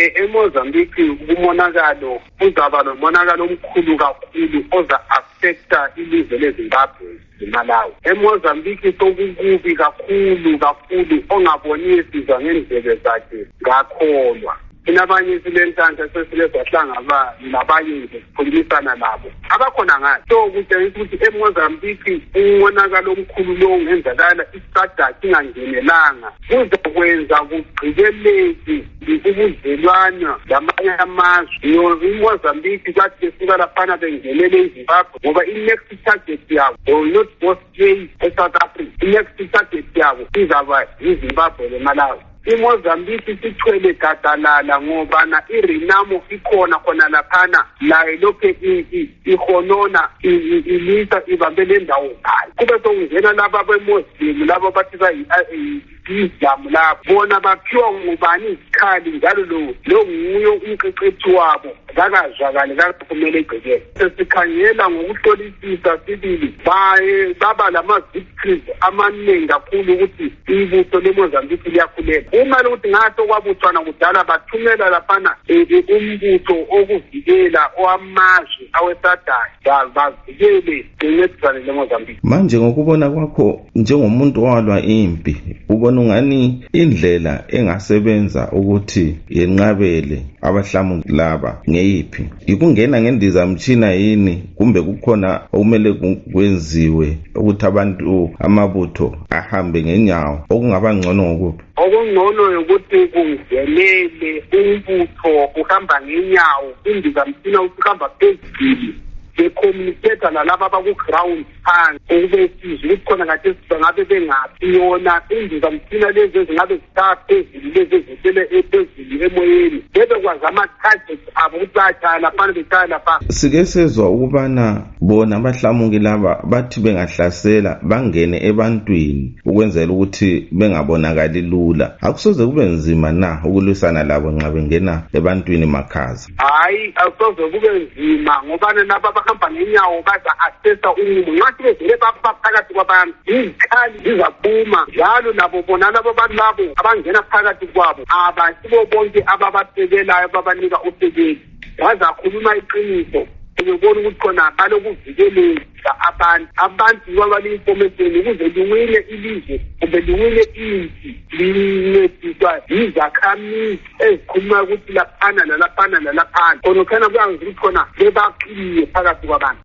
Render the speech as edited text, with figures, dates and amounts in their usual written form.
eMozambique umonakalo uzaba nomonakalo omkhulu kakhulu oza affecta ilizwe leZimbabwe Malawi. eMozambique sokukubi kakhulu ongaboni sizwa ngendlebe zakhe ngakholwa. Inabanye silenhlanhla sesilezahlangaba nabanye nje sikhulumisana nabo abakhona ngathi so kutshengisa ukuthi eMozambique umonakalo omkhulu lo ungenzakala isada singangenelanga kuzokwenza kugqikeleke ubudlelwano lamanye amazwe. eMozambique bathi besuka laphana bengenele eZimbabwe ngoba i-next target yabo will not go straight eSouth Africa. I-next target yabo izaba yiZimbabwe leMalawi. eMozambique sithwele gadalala ngoba na iRenamo ikhona khona laphana laye lokhe ihonona ilisa ibambe lendawo ngayo. Kube sokungena laba beMuslim laba bathi Islam lapho bona baphiwa ngubani isikhali njalo lo nguye umqeqethi wabo akazwakali kumele egcekele. Sesikhangela ngokuhlolisisa sibili baba lama-victories amaningi kakhulu ukuthi ibutho leMozambique liyakhulela. Uma ukuthi ngaso kwabuthwana kudala bathumela laphana umbutho okuvikela owamazwe awesadayo bavikele ngencedisane leMozambique. Manje ngokubona kwakho njengomuntu owalwa impi ubona ungani indlela engasebenza ukuthi yenqabele abahlamu laba ngeyiphi? Ikungena ngendizamtshina yini kumbe kukhona okumele kwenziwe ukuthi abantu amabutho ahambe ngenyawo okungaba ngcono ngokuphi? Okungcono ukuthi kungenele umbutho uhamba ngenyawo indizamtshina ukuhamba phezulu becommunicate nalaba abaku-ground phansi ukube sizwe ukuthi khona kade ngabe bengaphi yona indizamtshina lezi ezingabe zithatha phezulu lezi ezisele phezulu emoyeni bebekwazi ama-targets abo ukuthi bayatshaya laphana betshaya lapha. Sike sezwa ukubana bona abahlamuki laba bathi bengahlasela bangene ebantwini ukwenzela ukuthi bengabonakali lula. Akusoze kube nzima na ukulwisana labo nxa bengena ebantwini makhaza? Hayi, akusoze kube nzima ngoba naba bahamba ngenyawo baza-assessa umumo ngathi bezele phakathi kwabantu izikhali zizaphuma njalo nabo bona labo bantu labo abangena phakathi kwabo abasibo bonke ababasekelayo babanika usekeli bazakhuluma iqiniso ubona ukuthi khona balokuvikeleka abantu babale-information ukuze liwine ilizwe kumbe liwine impi lincediswa yizakhamizi ezikhuluma ukuthi laphana nalaphana nalaphana khona kuyangiza ukuthi khona bebaqiniye phakathi kwabantu.